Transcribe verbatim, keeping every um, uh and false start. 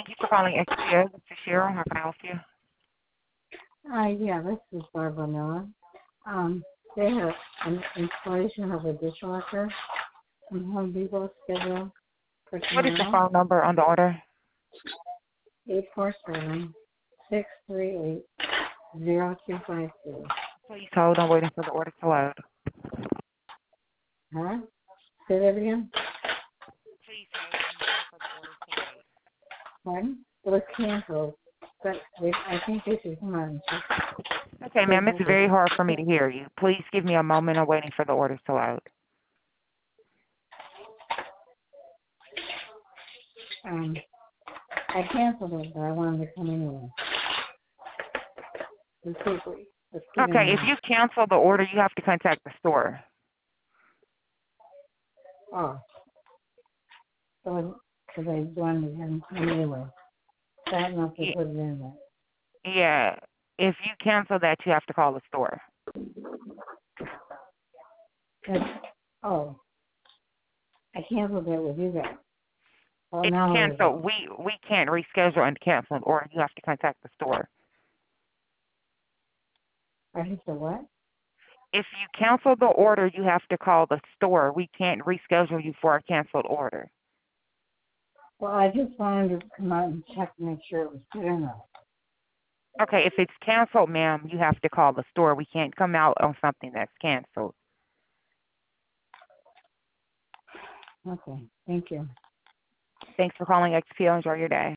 Thank you for calling X P O. This is Cheryl. How can I help you? Uh, yeah, this is Barbara Miller. Um, they have an installation of a dishwasher from Home Depot scheduled for What is the tomorrow, phone number on the order? eight four seven, six three eight, zero two five two. Please hold. I'm waiting for the order to load. Huh? Say that again? Please hold. I'm waiting for the order to load. Pardon? It was canceled, but they, I think they should come out and check. Okay, ma'am. It's very hard for me to hear you. Please give me a moment. I'm waiting for the order to load. Um, I canceled it, but I wanted to come anyway. Let's see, let's get in Okay, if there. you cancel the order, you have to contact the store. Oh. So, because I wanted to have them come anyway. So I don't know if they Y- put it in there. Yeah. If you cancel that, you have to call the store. It's, oh, I canceled it with you guys. Oh, It's now what is it? canceled. We we can't reschedule and cancel an order. You have to contact the store. I hit the what? If you cancel the order, you have to call the store. We can't reschedule you for a canceled order. Well, I just wanted to come out and check to make sure it was put in there. Okay, if it's canceled, ma'am, you have to call the store. We can't come out on something that's canceled. Okay, thank you. Thanks for calling X P O. Enjoy your day.